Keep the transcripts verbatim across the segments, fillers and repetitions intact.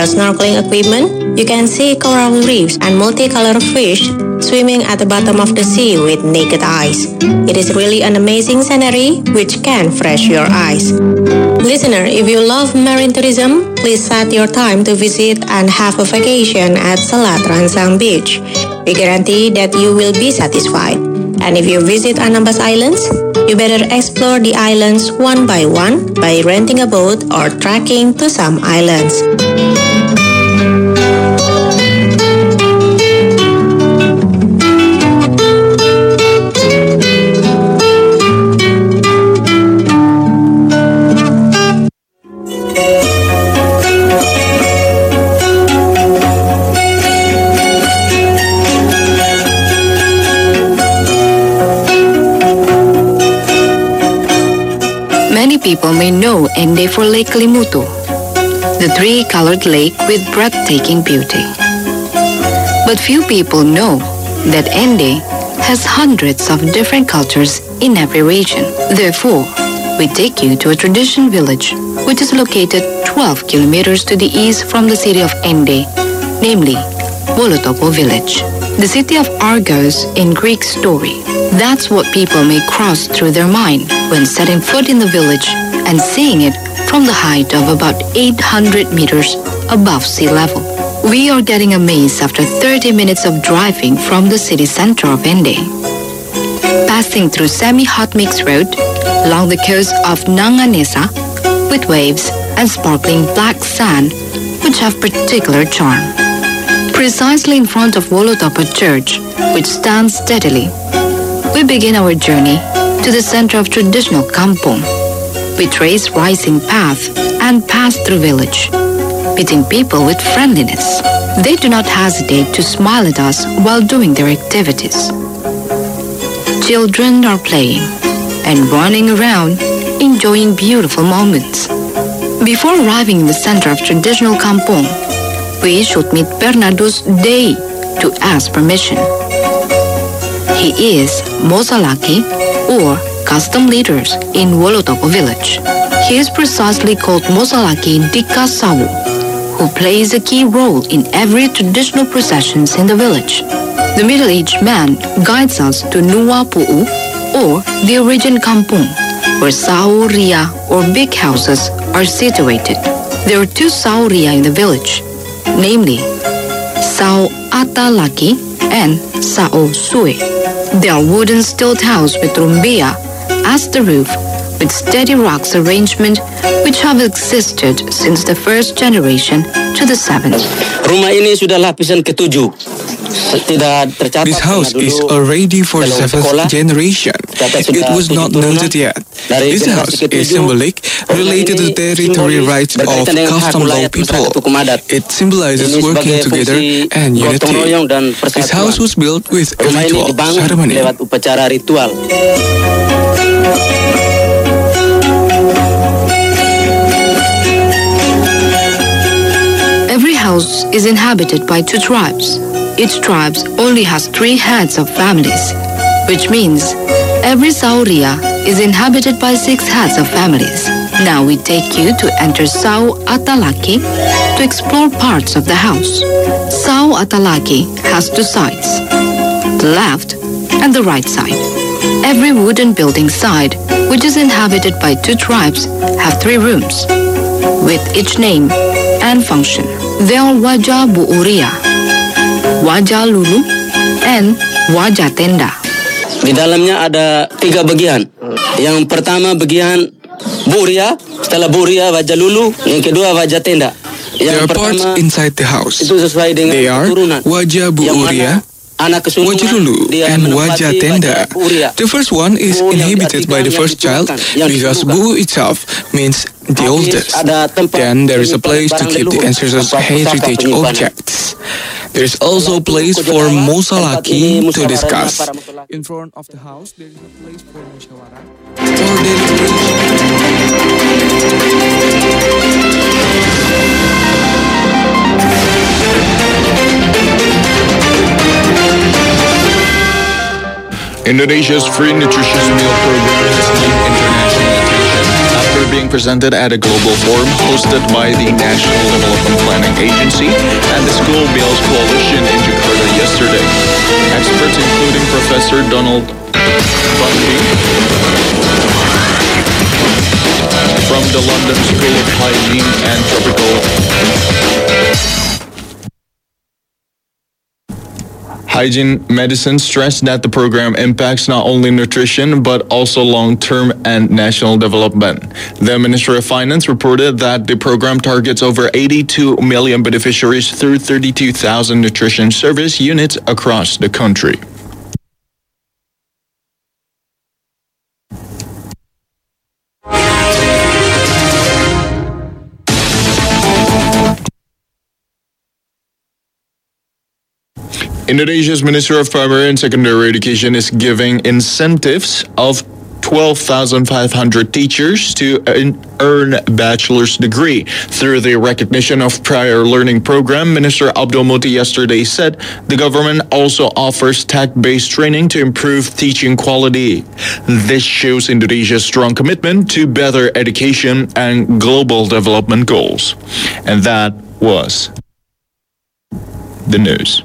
snorkeling equipment, you can see coral reefs and multicolored fish swimming at the bottom of the sea with naked eyes. It is really an amazing scenery which can fresh your eyes. Listener, if you love marine tourism, please set your time to visit and have a vacation at Selat Rancang Beach. We guarantee that you will be satisfied. And if you visit Anambas Islands, you better explore the islands one by one by renting a boat or trekking to some islands. People may know Ende for Lake Kelimutu, the three-colored lake with breathtaking beauty. But few people know that Ende has hundreds of different cultures in every region. Therefore, we take you to a tradition village which is located twelve kilometers to the east from the city of Ende, namely Wolotopo village. The city of Argos in Greek story. That's what people may cross through their mind when setting foot in the village and seeing it from the height of about eight hundred meters above sea level. We are getting amazed after thirty minutes of driving from the city center of Ende. Passing through semi-hot mix road along the coast of Nanganesa with waves and sparkling black sand which have particular charm. Precisely in front of Wolotopo Church, which stands steadily, we begin our journey to the center of traditional kampong. We trace rising path and pass through village, meeting people with friendliness. They do not hesitate to smile at us while doing their activities. Children are playing and running around, enjoying beautiful moments. Before arriving in the center of traditional kampong, we should meet Bernardo's Day to ask permission. He is Mosalaki, or custom leaders in Wolotopo village. He is precisely called Mosalaki Dika Sawu, who plays a key role in every traditional processions in the village. The middle-aged man guides us to Nuwa Pu'u, or the origin kampung, where sauria or big houses are situated. There are two sauria in the village, namely Sao Atalaki and Sao Sue. They are wooden stilt house with rumbia as the roof with steady rocks arrangement which have existed since the first generation to the seventh. Rumah ini sudah lapisan ketujuh. This house is already for the seventh generation. It was not noted yet. This house is symbolic related to the territory rights of custom law people. It symbolizes working together and unity. This house was built with a ritual ceremony. Every house is inhabited by two tribes. Each tribe only has three heads of families, which means every sauria is inhabited by six heads of families. Now we take you to enter Sao Atalaki to explore parts of the house. Sao Atalaki has two sides, the left and the right side. Every wooden building side, which is inhabited by two tribes, have three rooms, with each name and function. They are Wajah Buuria, Wajah Lulu, and Wajah Tenda. Di dalamnya ada tiga bagian. Yang pertama bagian Buria, setelah Buria Wajah Lulu, yang kedua Wajah Tenda. There are parts inside the house. They are Wajah Buuria, Wajah Lulu, and Wajah Tenda. The first one is inhabited by the first child because Bu itself means the oldest. Then there is a place to keep the ancestors' heritage objects. There is also a place for Mosalaki to discuss. In front of the house, there is a place for Musyawarah or Indonesia's free nutritious meal program has gained international attention after being presented at a global forum hosted by the National Development Planning Agency and the School Meals Coalition in Jakarta yesterday. Experts including Professor Donald Bundy from the London School of Hygiene and Tropical Hygiene Medicine stressed that the program impacts not only nutrition but also long-term and national development. The Ministry of Finance reported that the program targets over eighty-two million beneficiaries through thirty-two thousand nutrition service units across the country. Indonesia's Ministry of Primary and Secondary Education is giving incentives of twelve thousand five hundred teachers to earn a bachelor's degree through the recognition of prior learning program. Minister Abdul Muti yesterday said the government also offers tech-based training to improve teaching quality. This shows Indonesia's strong commitment to better education and global development goals. And that was the news.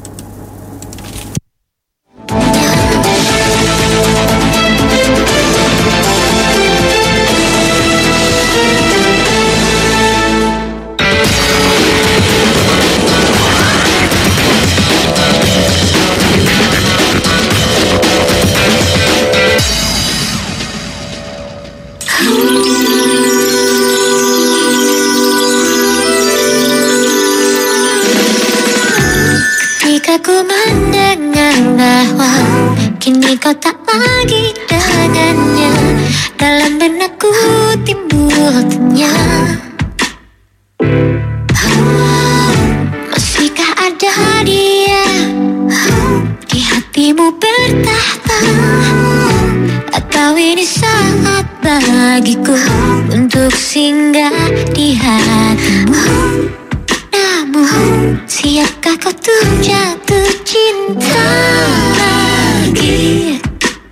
Ku mendengar bahwa kini kau tak lagi dengannya, dalam benakku timbul tanya, masihkah ada dia di hatimu bertahta, atau ini saat bagiku untuk singgah di hatimu? Namun, siapkah kau tuh jatuh cinta lagi?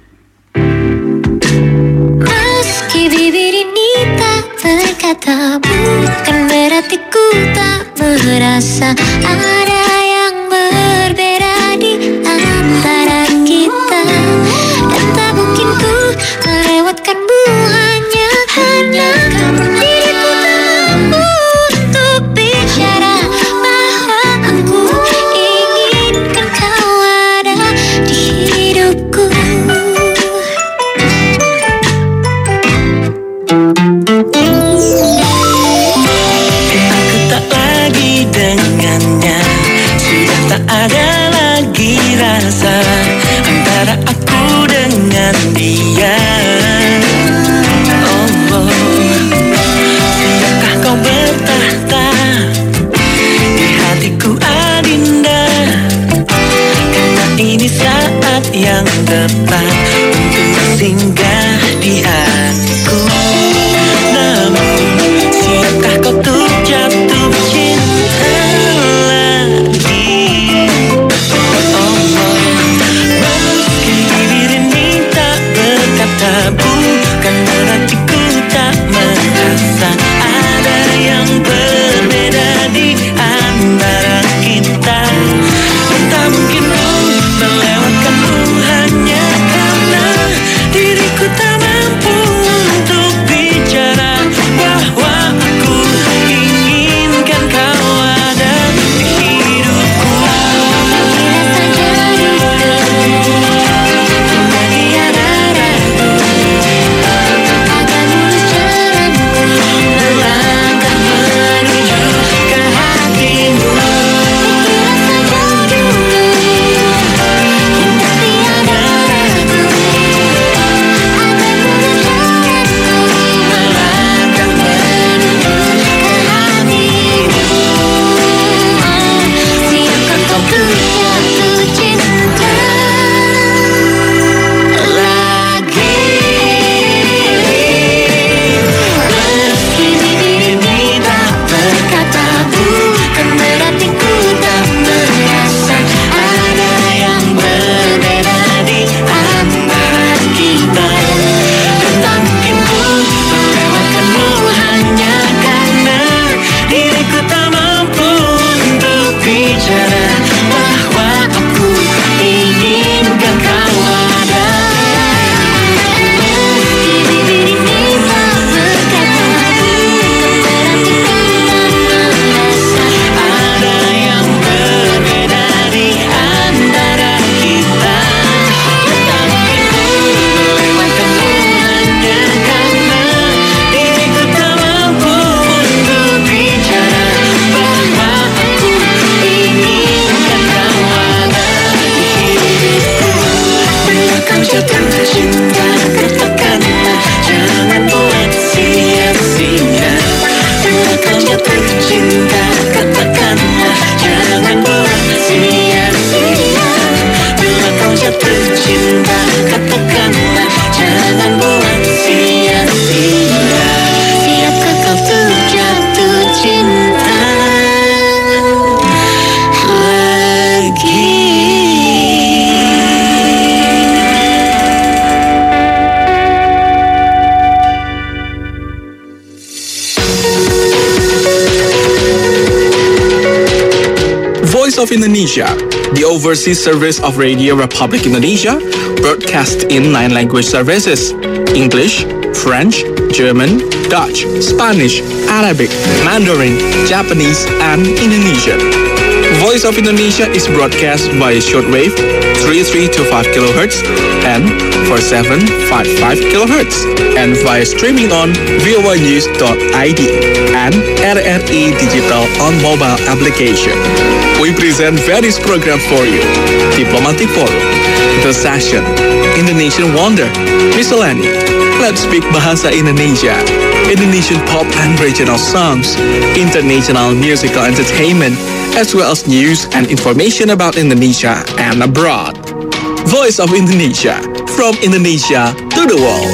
Meski bibir ini tak berkata, bukan berarti ku tak merasa ada yang berbeda di antara kita. Dan tak mungkin ku melewatkanmu hanya karena diriku tak mampu untuk bicara. Ada lagi rasa antara aku dengan dia. Oh, oh. Siapkah kau bertahta di hatiku Adinda? Karena ini saat yang tepat untuk singgah di hatiku. Namun siapkah kau tuh jatuh cinta? Voice of Indonesia, the overseas service of Radio Republic Indonesia, broadcast in nine language services: English, French, German, Dutch, Spanish, Arabic, Mandarin, Japanese, and Indonesian. Voice of Indonesia is broadcast via shortwave thirty-three to five kilohertz and forty-seven point five five kilohertz, and via streaming on voa news dot I D and R R I Digital on mobile application. We present various programs for you: Diplomatic Forum, The Session, Indonesian Wonder, Miscellany, Let's Speak Bahasa Indonesia, Indonesian pop and regional songs, international musical entertainment, as well as news and information about Indonesia and abroad. Voice of Indonesia, from Indonesia to the world.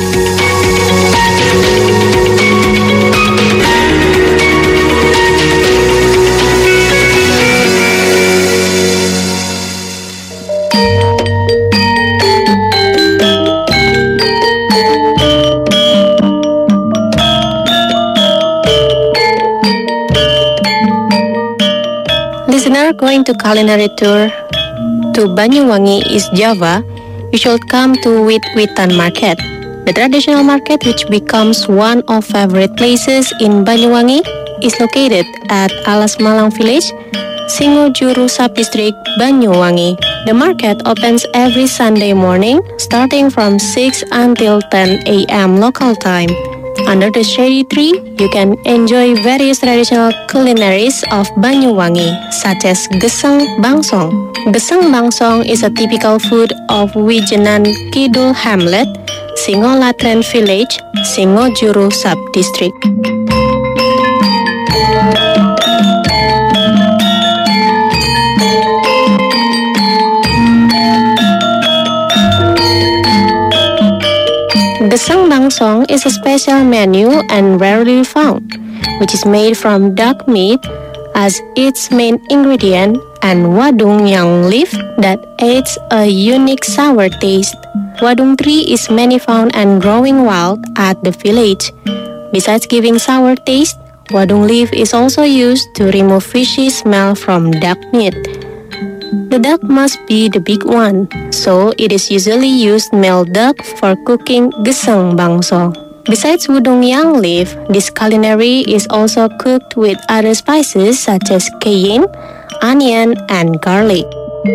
Listener going to culinary tour to Banyuwangi, East Java, you should come to Wit-Witan Market. The traditional market, which becomes one of favorite places in Banyuwangi, is located at Alas Malang Village, Singojuru Subdistrict, Banyuwangi. The market opens every Sunday morning, starting from six until ten a m local time. Under the shady tree, you can enjoy various traditional culinaries of Banyuwangi, such as Gesang Bangsong. Gesang Bangsong is a typical food of Wijenan Kidul Hamlet, Singolatren Village, Singojuru Subdistrict. Gesang Bangsong is a special menu and rarely found, which is made from duck meat as its main ingredient and wadung yang leaf that adds a unique sour taste. Wadung tree is many found and growing wild at the village. Besides giving sour taste, wadung leaf is also used to remove fishy smell from duck meat. The duck must be the big one, so it is usually used male duck for cooking Gesang Bangsong. Besides wadung yang leaf, this culinary is also cooked with other spices such as cayenne, onion, and garlic.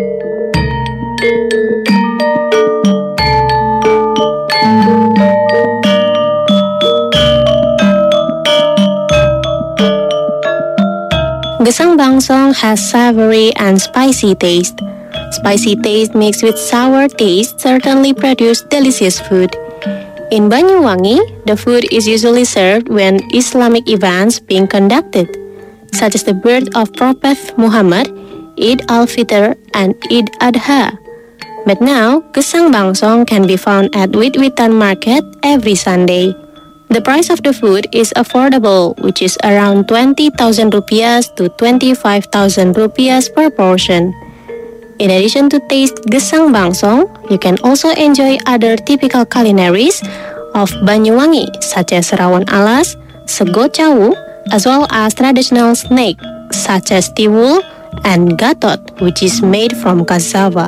Gesang Bangsong has savory and spicy taste. Spicy taste mixed with sour taste certainly produce delicious food. In Banyuwangi, the food is usually served when Islamic events being conducted, such as the birth of Prophet Muhammad, Eid al-Fitr, and Eid Adha. But now, Gesang Bangsong can be found at Wit-Witan Market every Sunday. The price of the food is affordable, which is around twenty thousand rupiahs to twenty-five thousand rupiahs per portion. In addition to taste Gesang Bangsong, you can also enjoy other typical culinaries of Banyuwangi, such as rawon alas, sego cawu, as well as traditional snack, such as tiwul and gatot, which is made from cassava.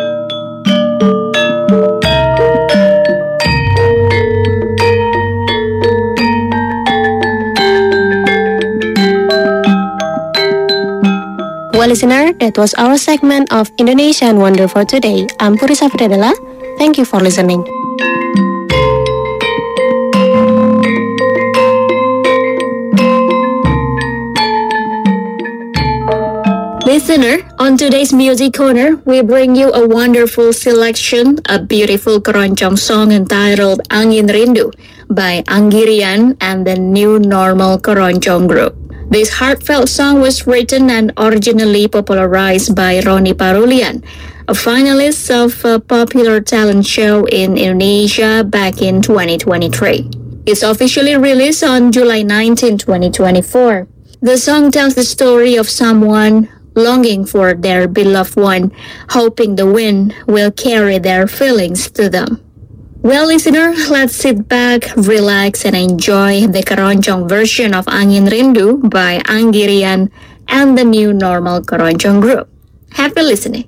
Well, listener, that was our segment of Indonesian Wonder for today. I'm Puri Safriadala. Thank you for listening. Listener, on today's Music Corner, we bring you a wonderful selection, a beautiful keroncong song entitled Angin Rindu by Anggirian and the New Normal Keroncong Group. This heartfelt song was written and originally popularized by Roni Parulian, a finalist of a popular talent show in Indonesia back in twenty twenty-three. It's officially released on July nineteenth, twenty twenty-four. The song tells the story of someone longing for their beloved one, hoping the wind will carry their feelings to them. Well, listener, let's sit back, relax, and enjoy the keroncong version of Angin Rindu by Anggirian and the New Normal Keroncong Group. Happy listening.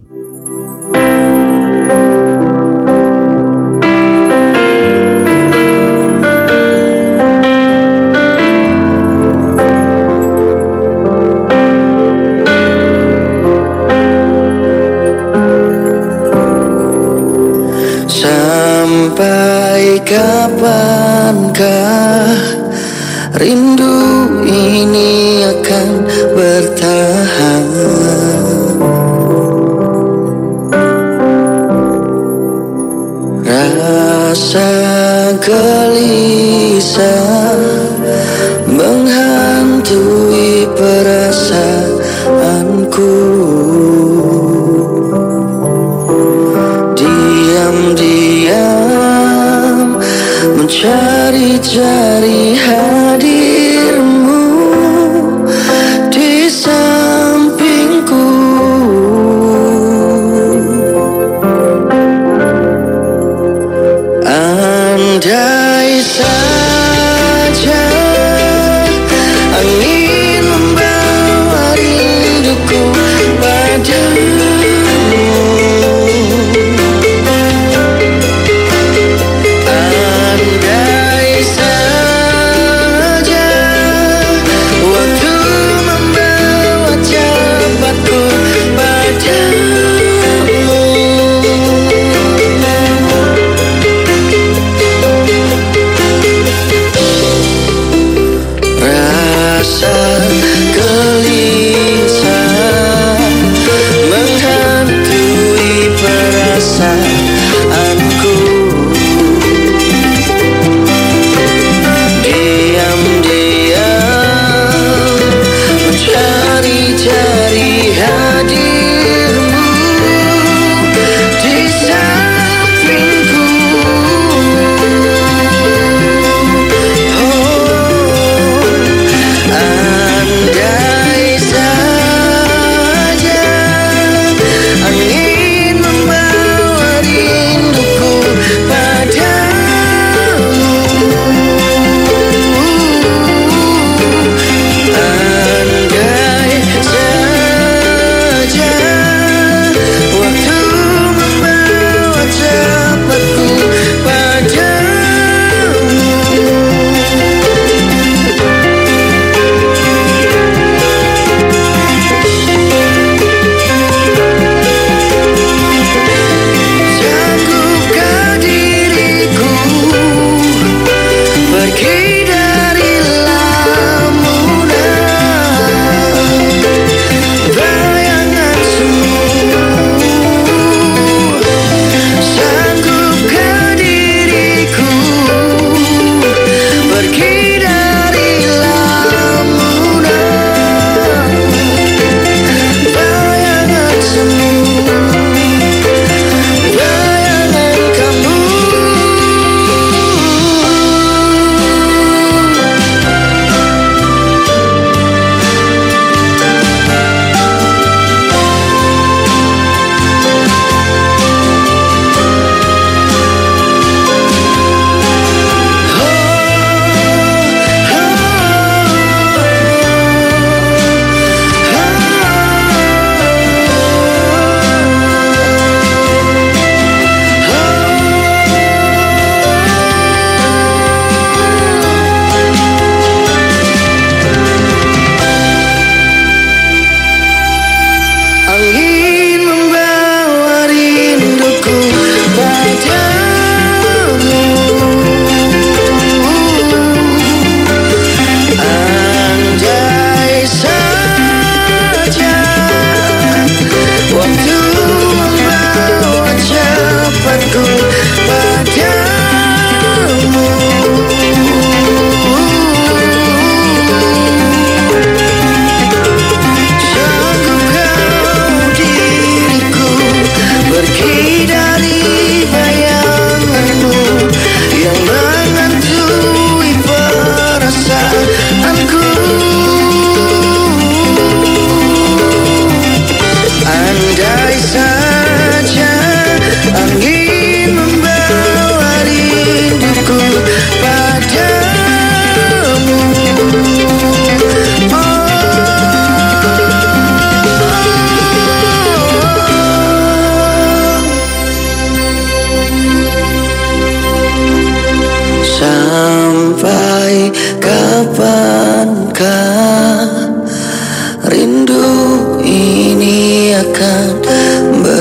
Sampai kapankah rindu ini akan bertahan? Rasa gelisah menghantui perasaanku. Diam-diam mencari-cari hadirmu di sampingku. Andai saja angin membawa rinduku pada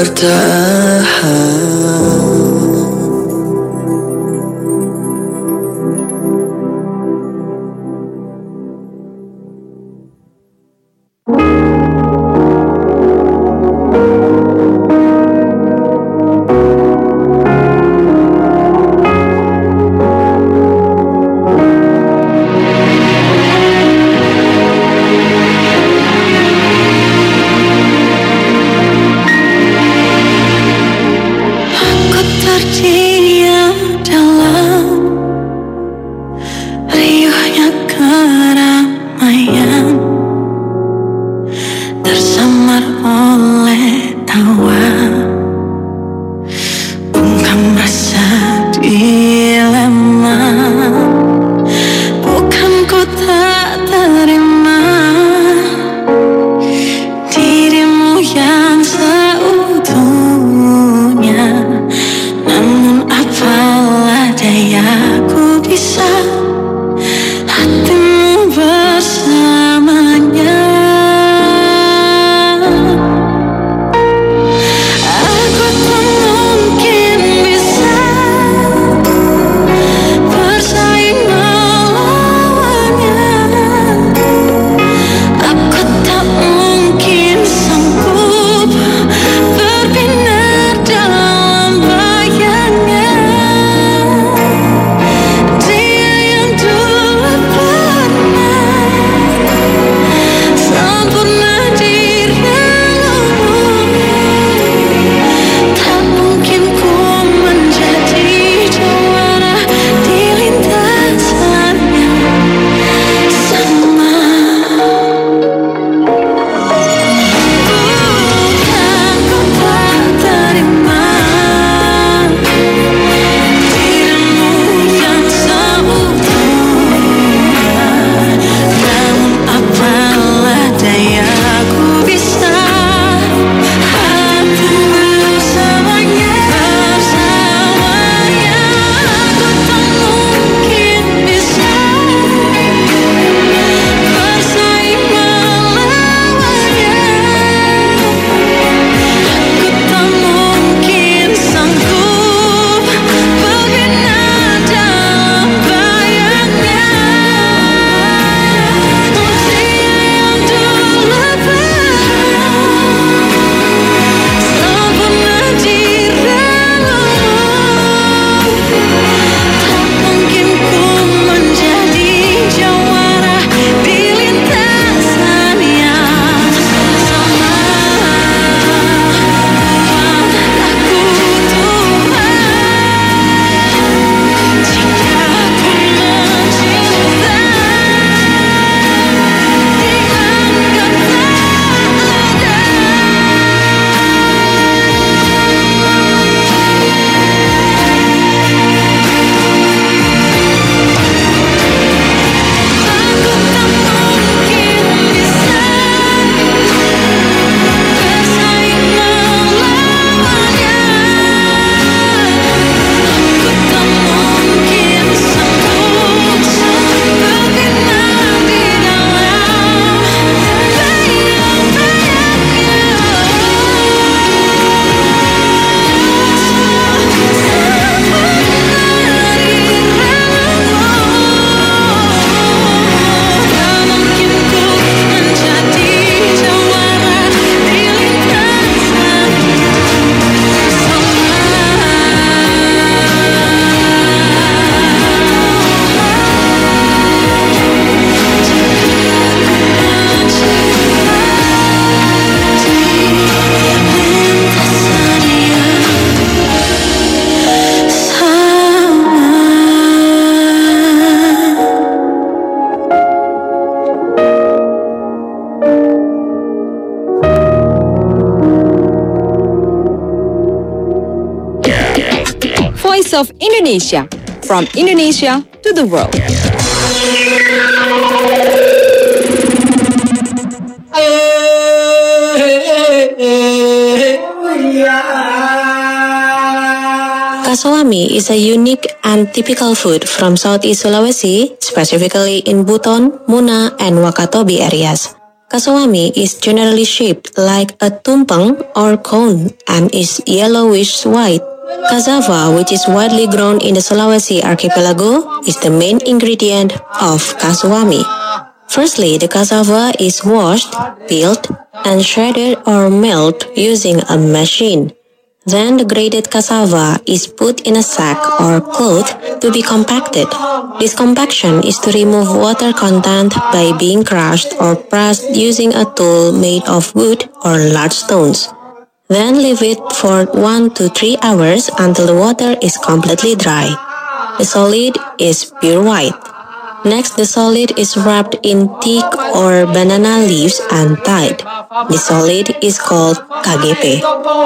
bertahan. Voice of Indonesia, from Indonesia to the world. Kasawami is a unique and typical food from Southeast Sulawesi, specifically in Buton, Muna, and Wakatobi areas. Kasawami is generally shaped like a tumpeng or cone and is yellowish white. Cassava, which is widely grown in the Sulawesi archipelago, is the main ingredient of kasawami. Firstly, the cassava is washed, peeled, and shredded or milled using a machine. Then the grated cassava is put in a sack or cloth to be compacted. This compaction is to remove water content by being crushed or pressed using a tool made of wood or large stones. Then leave it for one to three hours until the water is completely dry. The solid is pure white. Next, the solid is wrapped in teak or banana leaves and tied. The solid is called K G P.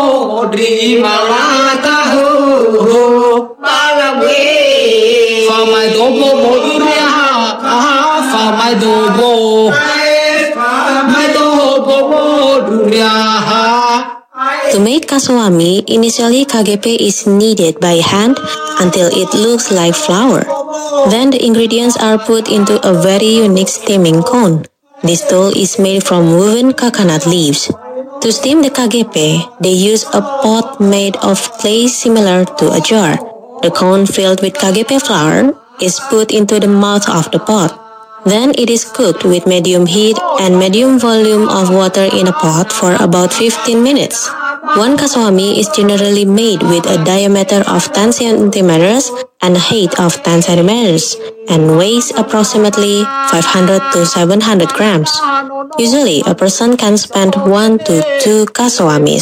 To make kasawami, initially K G P is kneaded by hand until it looks like flour. Then the ingredients are put into a very unique steaming cone. This dough is made from woven coconut leaves. To steam the K G P, they use a pot made of clay similar to a jar. The cone filled with K G P flour is put into the mouth of the pot. Then it is cooked with medium heat and medium volume of water in a pot for about fifteen minutes. One kasawami is generally made with a diameter of ten centimeters and a height of ten centimeters and weighs approximately five hundred to seven hundred grams. Usually, a person can spend one to two kasawamis.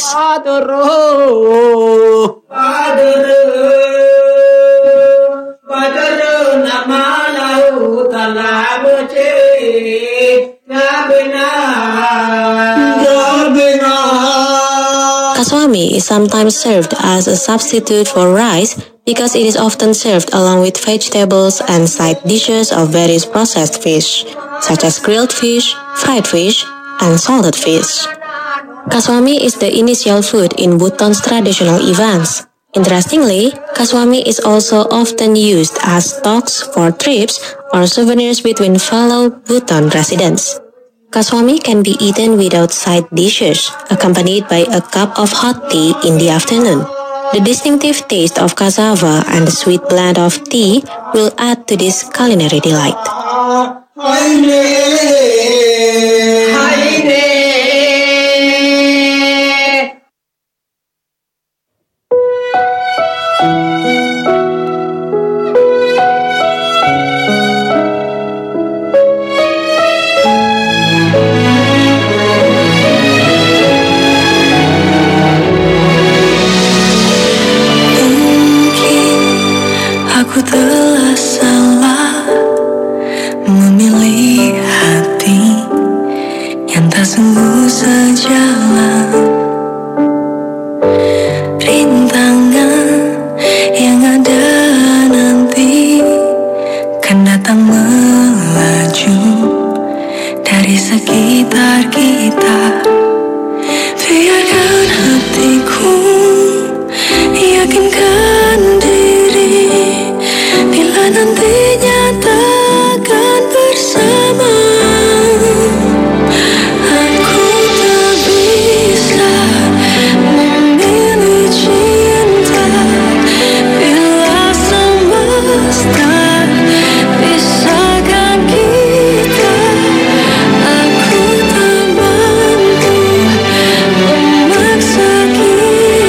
Kasawami is sometimes served as a substitute for rice because it is often served along with vegetables and side dishes of various processed fish, such as grilled fish, fried fish, and salted fish. Kasawami is the initial food in Buton's traditional events. Interestingly, kasawami is also often used as stocks for trips or souvenirs between fellow Buton residents. Kasawami can be eaten without side dishes, accompanied by a cup of hot tea in the afternoon. The distinctive taste of cassava and the sweet blend of tea will add to this culinary delight. Aku telah salah memilih hati yang tak sungguh sejalan. Rintangan yang ada nanti kan datang melaju dari sekitar kita. Biarkan hatiku yakinkan diri bila nantinya takkan bersama. Aku tak bisa memilih cinta bila semesta pisahkan kita. Aku tak mampu memaksa kita.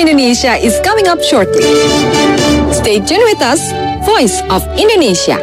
Indonesia is coming up shortly. Stay tuned with us, Voice of Indonesia.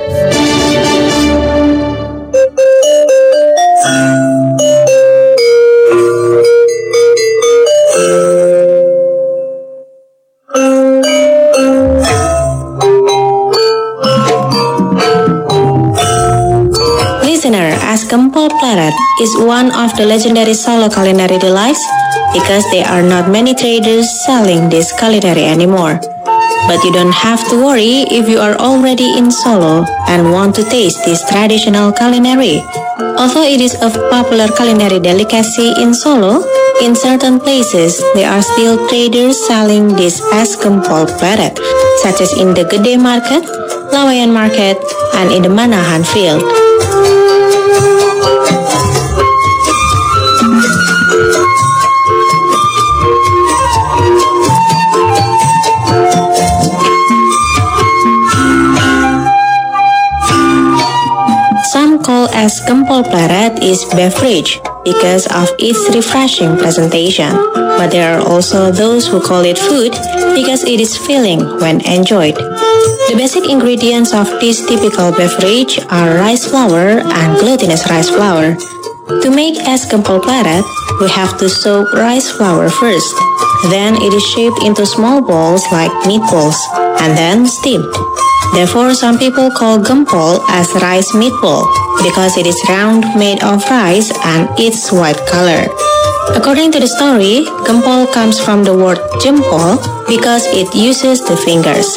Listener, as Gempol Pleret is one of the legendary Solo culinary delights because there are not many traders selling this culinary anymore. But you don't have to worry if you are already in Solo and want to taste this traditional culinary. Although it is a popular culinary delicacy in Solo, in certain places there are still traders selling this as Gempol Pleret, such as in the Gede Market, Laweyan Market, and in the Manahan Field. Some call as Gempol Pleret is beverage because of its refreshing presentation, but there are also those who call it food because it is filling when enjoyed. The basic ingredients of this typical beverage are rice flour and glutinous rice flour. To make es Gempol Pleret, we have to soak rice flour first. Then it is shaped into small balls like meatballs and then steamed. Therefore, some people call gempol as rice meatball because it is round, made of rice, and its white color. According to the story, gempol comes from the word jempol because it uses the fingers.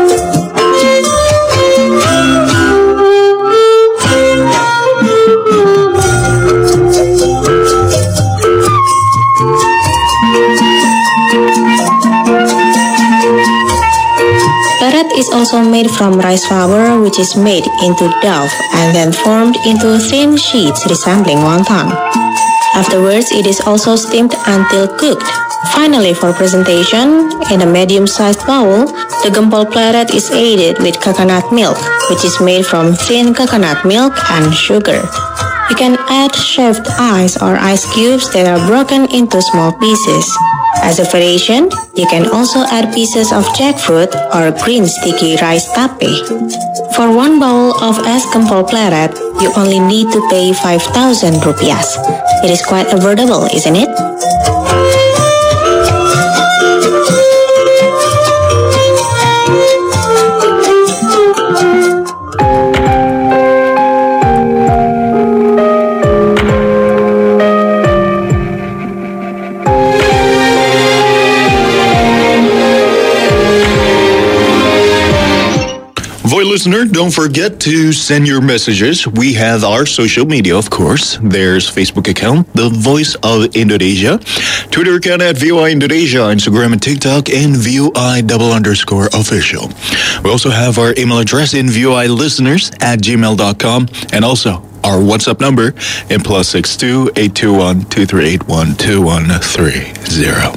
Pleret is also made from rice flour, which is made into dough and then formed into thin sheets resembling wonton. Afterwards, it is also steamed until cooked. Finally, for presentation, in a medium-sized bowl, the Gempol Pleret is aided with coconut milk, which is made from thin coconut milk and sugar. You can add shaved ice or ice cubes that are broken into small pieces. As a variation, you can also add pieces of jackfruit or green sticky rice tape. For one bowl of es Gempol Pleret, you only need to pay five thousand rupiahs. It is quite affordable, isn't it? Listener, don't forget to send your messages. We have our social media, of course. There's Facebook account, The Voice of Indonesia, Twitter account at V O I Indonesia, Instagram and TikTok, and V O I double underscore official. We also have our email address in V O I listeners at gmail dot com, and also our WhatsApp number in plus six two eight two one two three eight one two one three zero.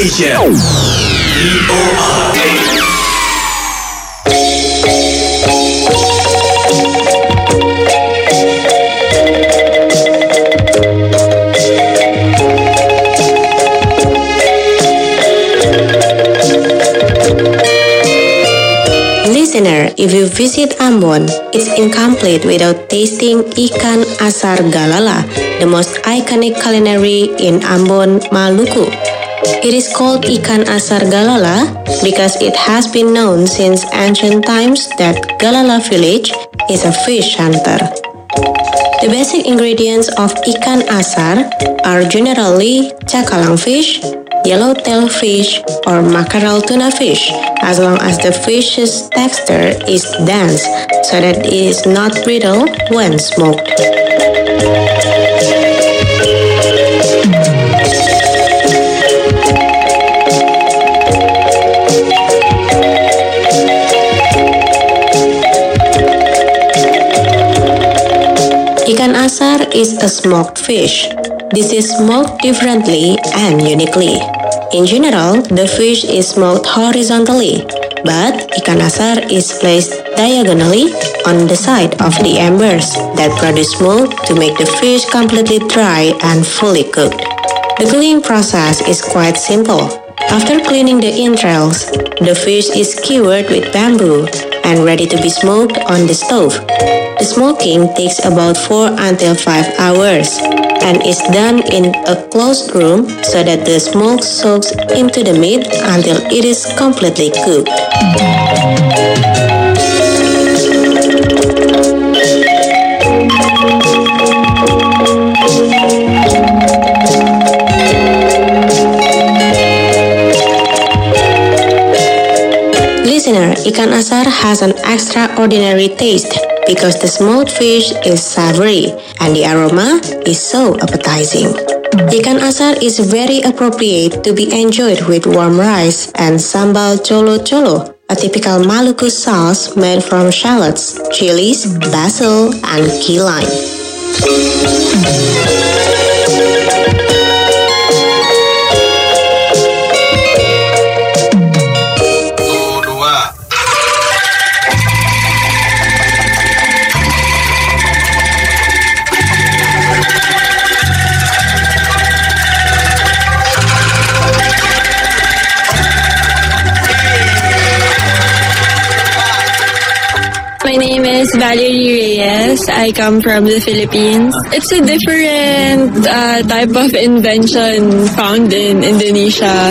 Indonesia. V O R A. Listener, if you visit Ambon, it's incomplete without tasting ikan asar galala, the most iconic culinary in Ambon, Maluku. It is called ikan asar galala because it has been known since ancient times that Galala village is a fish hunter. The basic ingredients of ikan asar are generally cakalang fish, yellowtail fish, or mackerel tuna fish, as long as the fish's texture is dense so that it is not brittle when smoked. Ikan asar is a smoked fish. This is smoked differently and uniquely. In general, the fish is smoked horizontally, but ikan asar is placed diagonally on the side of the embers that produce smoke to make the fish completely dry and fully cooked. The cooking process is quite simple. After cleaning the entrails, the fish is skewered with bamboo and ready to be smoked on the stove. The smoking takes about four until five hours and is done in a closed room so that the smoke soaks into the meat until it is completely cooked. Listener, ikan asar has an extraordinary taste because the smoked fish is savory and the aroma is so appetizing. Ikan asar is very appropriate to be enjoyed with warm rice and sambal colo-colo, a typical Maluku sauce made from shallots, chilies, basil, and key lime. My name is Valerie Reyes. I come from the Philippines. It's a different uh, type of invention found in Indonesia.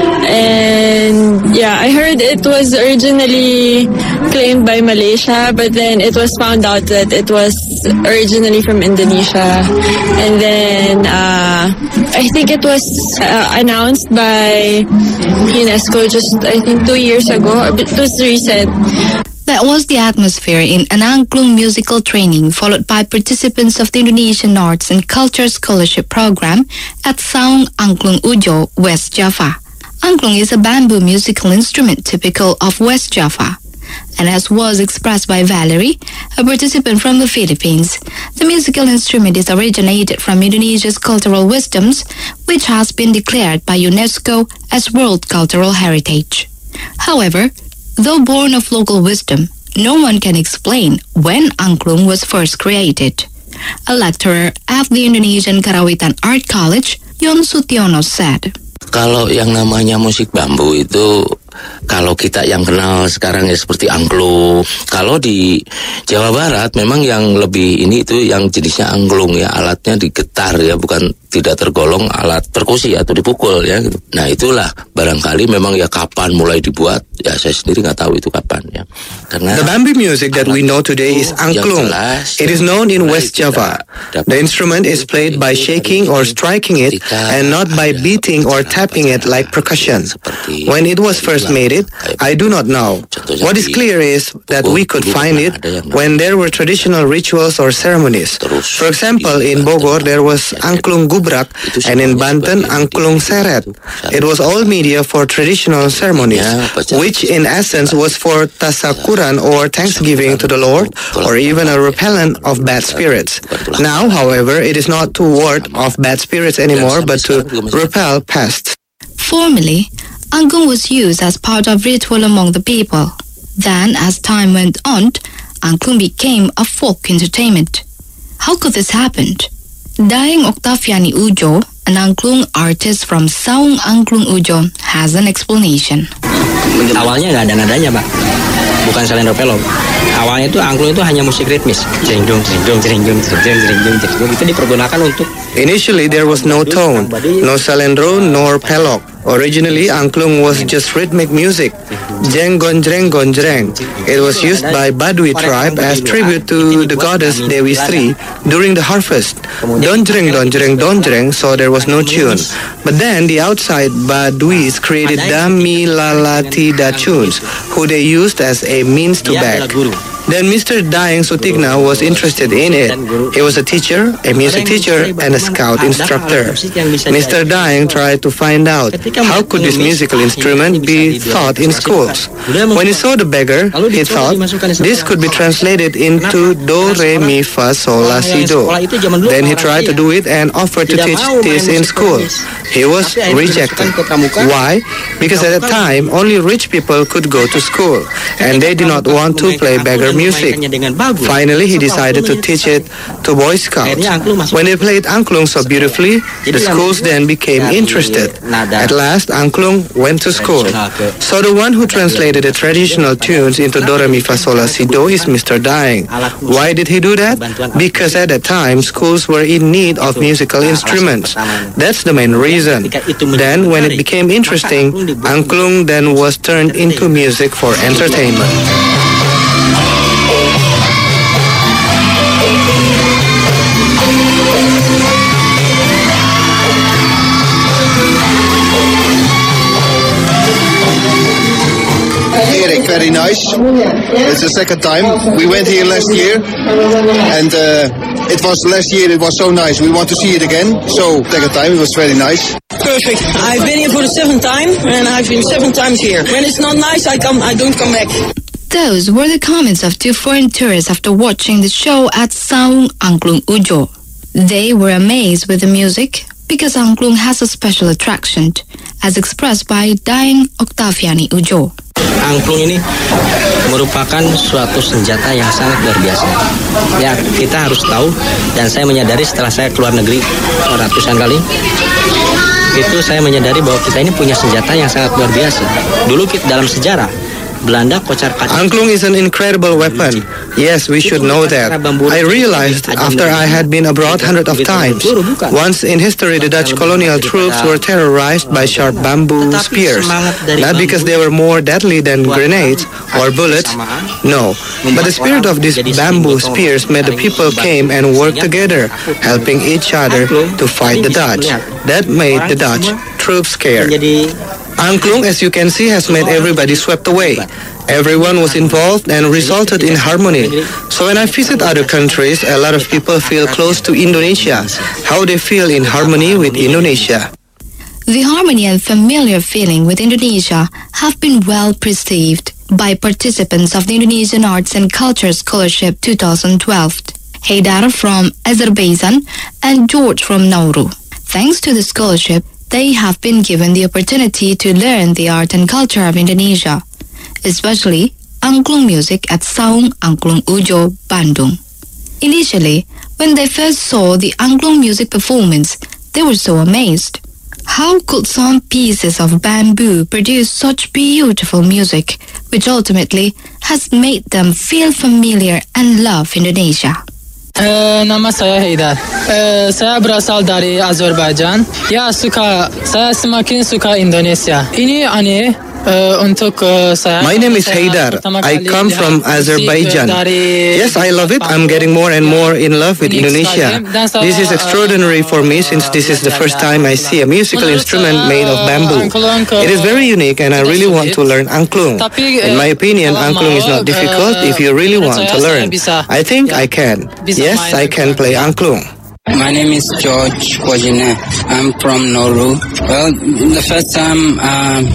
And yeah, I heard it was originally claimed by Malaysia, but then it was found out that it was originally from Indonesia. And then uh, I think it was uh, announced by UNESCO just, I think, two years ago. It was recent. That was the atmosphere in an Angklung musical training followed by participants of the Indonesian Arts and Culture Scholarship Program at Saung Angklung Ujo, West Java. Angklung is a bamboo musical instrument typical of West Java. And as was expressed by Valerie, a participant from the Philippines, the musical instrument is originated from Indonesia's cultural wisdoms, which has been declared by UNESCO as World Cultural Heritage. However, though born of local wisdom, no one can explain when angklung was first created. A lecturer at the Indonesian Karawitan Art College, Yon Sutiono said, Kalau yang namanya musik bambu itu, kalau kita yang kenal sekarang ya seperti angklung. Kalau di Jawa Barat memang yang lebih ini itu yang jenisnya angklung ya, alatnya digetar ya, bukan tidak tergolong alat perkusi atau dipukul ya gitu. Nah itulah barangkali memang ya kapan mulai dibuat, ya saya sendiri nggak tahu itu kapan ya. Karena the bamboo music that we know today is angklung. It is known in West Java. The instrument is played by shaking or striking it and not by beating or tapping it like percussion. When it was first made it, I do not know. What is clear is that we could find it when there were traditional rituals or ceremonies. For example, in Bogor there was angklung gubrak and in Banten angklung seret. It was all media for traditional ceremonies, which in essence was for tasakuran or thanksgiving to the Lord or even a repellent of bad spirits. Now, however, it is not to ward off bad spirits anymore but to repel pests. Formerly, angklung was used as part of ritual among the people. Then, as time went on, angklung became a folk entertainment. How could this happen? Daeng Octaviani Ujo, an angklung artist from Saung Angklung Ujo, has an explanation. Awalnya nggak ada nadanya, Pak. Bukan salendro pelok. Awalnya itu angklung itu hanya musik ritmis. Jeringjung, jeringjung, jeringjung, jeringjung, jeringjung, jeringjung. Itu dipergunakan untuk. Initially, there was no tone, no salendro nor pelok. Originally, angklung was just rhythmic music. Jeng gonjreng gonjreng. It was used by Badui tribe as tribute to the goddess Dewi Sri during the harvest. Donjreng donjreng donjreng, so there was no tune. But then the outside Baduis created Dami Lalati Da tunes, who they used as a means to beg. Then Mister Daeng Sutigna was interested in it. He was a teacher, a music teacher, and a scout instructor. Mister Daeng tried to find out how could this musical instrument be taught in schools. When he saw the beggar, he thought this could be translated into Do, Re, Mi, Fa, Sol, La, Si, Do. Then he tried to do it and offered to teach this in school. He was rejected. Why? Because at that time, only rich people could go to school, and they did not want to play beggar music. Finally, he decided to teach it to Boy Scouts. When they played angklung so beautifully, the schools then became interested. At last, angklung went to school. So the one who translated the traditional tunes into Do, Re, Mi, Fa, Sol, La, Si, Do is Mister Daeng. Why did he do that? Because at that time, schools were in need of musical instruments. That's the main reason. Then, when it became interesting, angklung then was turned into music for entertainment. Very nice. It's the second time. We went here last year, and uh, it was last year. It was so nice. We want to see it again. So second time, it was very nice. Perfect. I've been here for the seventh time, and I've been seven times here. When it's not nice, I come. I don't come back. Those were the comments of two foreign tourists after watching the show at Saung Angklung Ujo. They were amazed with the music because angklung has a special attraction, as expressed by Daeng Octaviani Ujo. Angklung ini merupakan suatu senjata yang sangat luar biasa. Ya, kita harus tahu, dan saya menyadari setelah saya keluar negeri ratusan kali, itu saya menyadari bahwa kita ini punya senjata yang sangat luar biasa. Dulu kita dalam sejarah, Belanda kocar-kacir. Angklung is an incredible weapon. Yes, we should know that. I realized after I had been abroad hundreds of times. Once in history, the Dutch colonial troops were terrorized by sharp bamboo spears. Not because they were more deadly than grenades or bullets. No. But the spirit of these bamboo spears made the people came and worked together, helping each other to fight the Dutch. That made the Dutch troops scared. Angklung, as you can see, has made everybody swept away. Everyone was involved and resulted in harmony. So when I visit other countries, a lot of people feel close to Indonesia, how they feel in harmony with Indonesia. The harmony and familiar feeling with Indonesia have been well perceived by participants of the Indonesian Arts and Culture Scholarship twenty twelve, Haidar from Azerbaijan and George from Nauru. Thanks to the scholarship, they have been given the opportunity to learn the art and culture of Indonesia, especially angklung music at Saung Angklung Ujo, Bandung. Initially, when they first saw the angklung music performance, they were so amazed. How could some pieces of bamboo produce such beautiful music, which ultimately has made them feel familiar and love Indonesia? Uh, nama saya Haidar. Uh, saya berasal dari Azerbaijan. Ya, suka. Saya semakin suka Indonesia. Ini aneh uh, untuk uh, saya. My name is Haidar. I come from Azerbaijan. Yes, I love it. I'm getting more and more in love with Indonesia. This is extraordinary for me since this is the first time I see a musical instrument made of bamboo. It is very unique and I really want to learn angklung. In my opinion, angklung is not difficult if you really want to learn. I think I can. Yes, I can play angklung. My name is George Wajina. I'm from Nauru. Well, the first time um,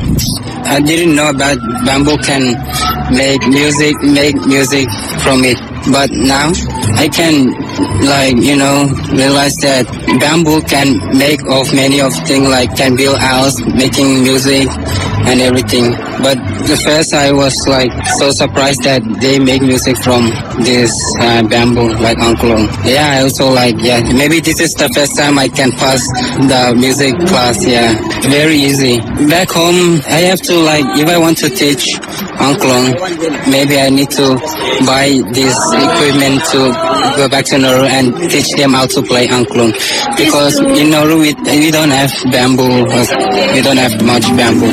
I didn't know about bamboo can make music, make music from it. But now I can like, you know, realize that bamboo can make of many of things, like can build house, making music and everything. But the first I was like so surprised that they make music from this uh, bamboo, like angklung. Yeah, I also like, yeah, maybe this is the first time I can pass the music class, yeah. Very easy. Back home, I have to like, if I want to teach angklung, maybe I need to buy this equipment to go back to Nauru and teach them how to play angklung. Because in Nauru, we, we don't have bamboo, we don't have much bamboo.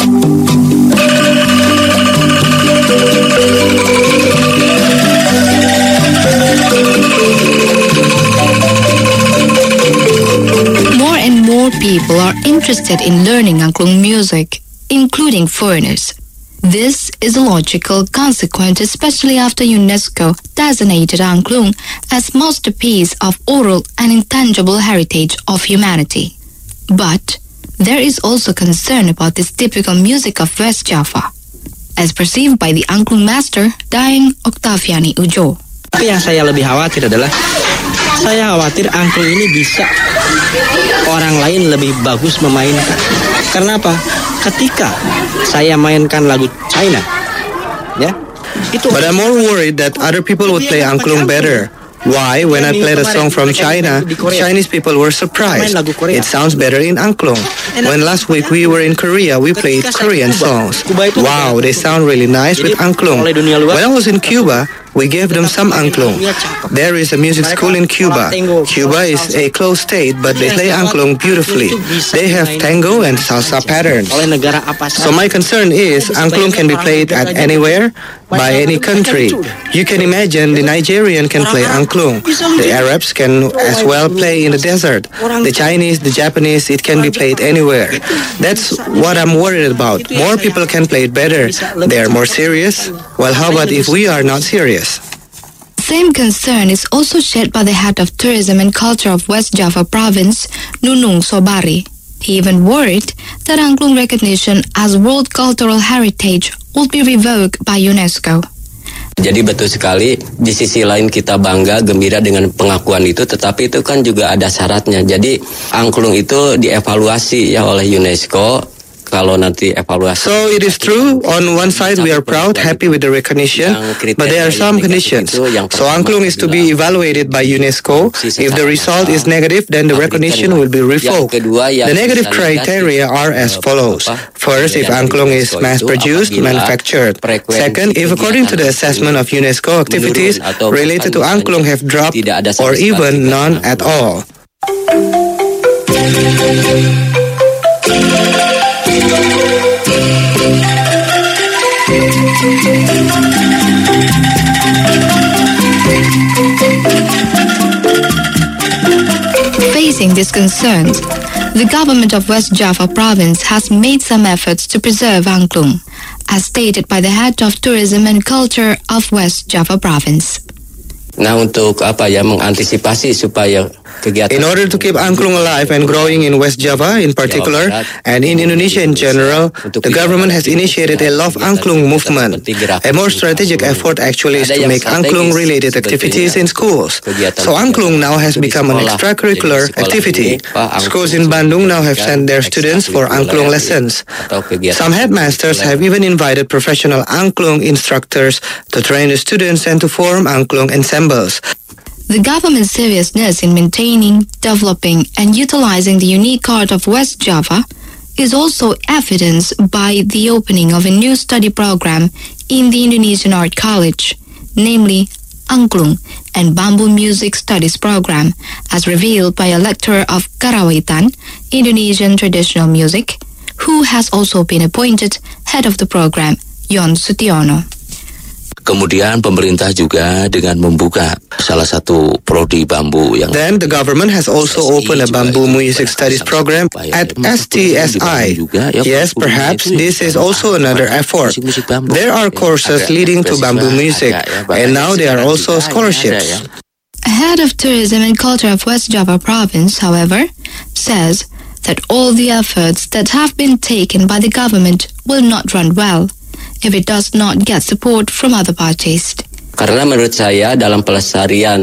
More and more people are interested in learning angklung music, including foreigners. This is a logical consequence, especially after UNESCO designated angklung as masterpiece of oral and intangible heritage of humanity. But there is also concern about this typical music of West Java, as perceived by the angklung master, Daeng Octaviani Ujo. Tapi yang saya lebih khawatir adalah saya khawatir angklung ini bisa orang lain lebih bagus memainkan. Karena apa? Ketika saya mainkan lagu China, ya, itu. But I'm more worried that other people would play angklung better. Why? When I played a song from China, Chinese people were surprised. It sounds better in angklung. When last week we were in Korea, we played Korean songs. Wow, they sound really nice with angklung. When I was in Cuba, we gave them some angklung. There is a music school in Cuba. Cuba is a closed state, but they play angklung beautifully. They have tango and salsa patterns. So my concern is angklung can be played at anywhere, by any country. You can imagine the Nigerian can play angklung. The Arabs can as well play in the desert. The Chinese, the Japanese, it can be played anywhere. That's what I'm worried about. More people can play it better. They are more serious. Well, how about if we are not serious? Same concern is also shared by the head of tourism and culture of West Java province, Nunung Sobari. He even worried that angklung recognition as World Cultural Heritage will be revoked by UNESCO. Jadi betul sekali, di sisi lain kita bangga, gembira dengan pengakuan itu, tetapi itu kan juga ada syaratnya. Jadi angklung itu dievaluasi ya oleh UNESCO. Kalau nanti evaluasi. So it is true, on one side we are proud, happy with the recognition, but there are some conditions. So angklung is to be evaluated by UNESCO. If the result is negative, then the recognition will be revoked. The negative criteria are as follows. First, if angklung is mass-produced, manufactured. Second, if according to the assessment of UNESCO, activities related to angklung have dropped or even none at all. Facing these concerns, the government of West Java province has made some efforts to preserve angklung, as stated by the head of tourism and culture of West Java province. Nah, untuk apa ya, mengantisipasi supaya kegiatan. In order to keep angklung alive and growing in West Java in particular, and in Indonesia in general, the government has initiated a Love Angklung movement. A more strategic effort actually is to make angklung-related activities in schools. So angklung now has become an extracurricular activity. Schools in Bandung now have sent their students for angklung lessons. Some headmasters have even invited professional angklung instructors to train the students and to form angklung ensembles. The government's seriousness in maintaining, developing, and utilizing the unique art of West Java is also evidenced by the opening of a new study program in the Indonesian Art College, namely Angklung and Bamboo Music Studies Program, as revealed by a lecturer of Karawitan, Indonesian traditional music, who has also been appointed head of the program, Yon Sutiono. Kemudian pemerintah juga dengan membuka salah satu prodi bambu yang. Then the government has also opened a bamboo music studies program at S T S I. Yes, perhaps this is also another effort. There are courses leading to bamboo music, and now there are also scholarships. Head of Tourism and Culture of West Java Province, however, says that all the efforts that have been taken by the government will not run well if it does not get support from other parties. Karena menurut saya dalam pelestarian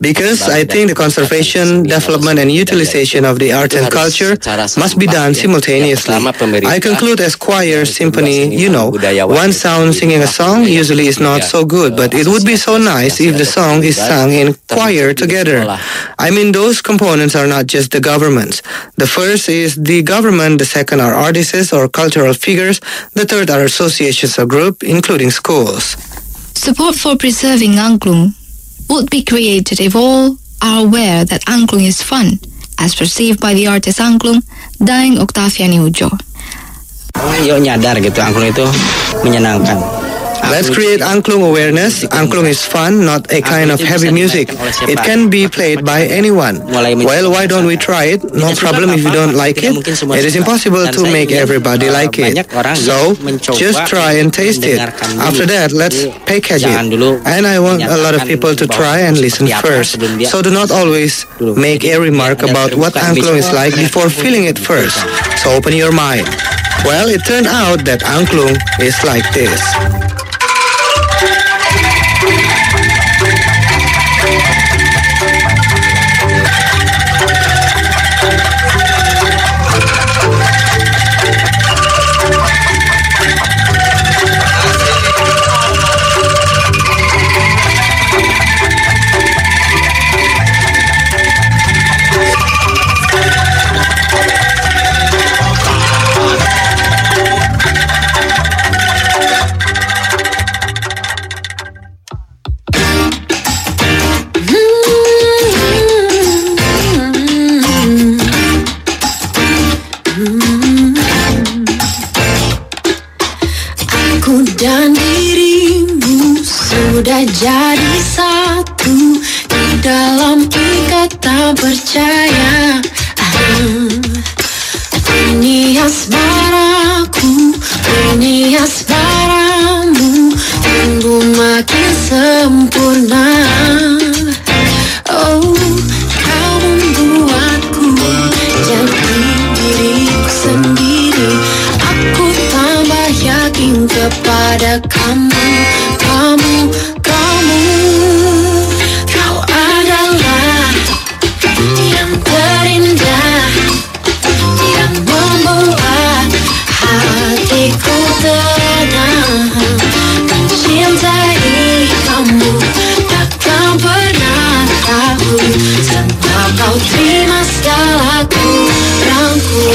Because I think the conservation, development and utilization of the art and culture must be done simultaneously. I conclude as choir, symphony, you know, one sound singing a song usually is not so good, but it would be so nice if the song is sung in choir together. I mean, those components are not just the governments. The first is the government, the second are artists or cultural figures, the third are associations or groups, including schools. Support for preserving angklung would be created if all are aware that angklung is fun, as perceived by the artist angklung, Daeng Octaviani Ujo. Yuk nyadar gitu, angklung itu menyenangkan. Let's create angklung awareness. Angklung is fun, not a kind of heavy music. It can be played by anyone. Well, why don't we try it? No problem if you don't like it. It is impossible to make everybody like it. So, just try and taste it. After that, let's package it. And I want a lot of people to try and listen first. So do not always make a remark about what angklung is like before feeling it first. So open your mind. Well, it turned out that angklung is like this. Dan dirimu sudah jadi satu di dalam ikatan percaya. Ini asmaraku, ini asmaramu, tunggu makin sempurna. Oh, kau membuatku jadi diriku sendiri. Aku tambah yakin kepada kamu, kamu, kamu. Kau adalah yang terindah, yang membuat hatiku tenang. Mencintai kamu takkan pernah tahu, sebab kau terima segala kurangku.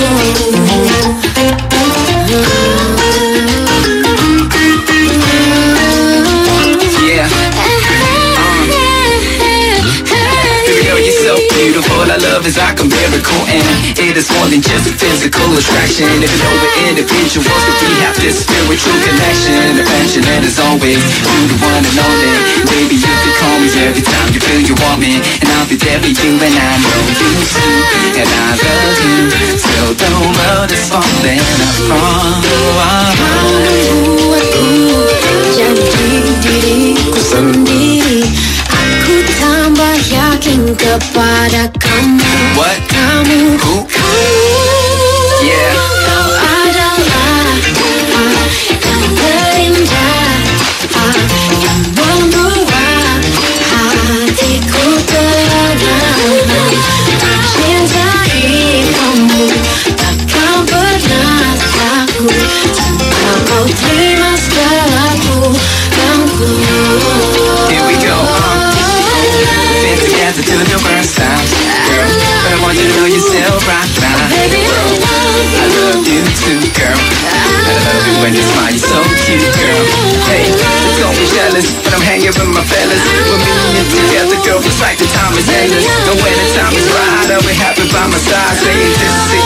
Beautiful, our love is like a miracle, and it is more than just a physical attraction. If you know we're individuals, but we have this spiritual connection. Affectionate as always, you're the one and only. Baby, you can call me every time you feel you want me, and I'll be there for you, and I know you too, and I love you. Still the world is falling apart. Membuatku jadi diriku sendiri. Aku tambah yakin kepada kamu. What? Kamu, who? kamu. Yeah. Kau adalah ah, yang terindah, ah, yang membuat hatiku tenang. Mencintai kamu takkan pernah takut, sebab kau terima segala kurangku. Here we go. Been together to the first time, girl, but I want you to know you're still right now. I love you too, girl. I love it when you smile, you're so cute, girl. Hey, don't be jealous, but I'm hanging with my fellas. We're me and you together, girl, it's like the time is endless. And when the time is right, I'll be happy by my side, saying this is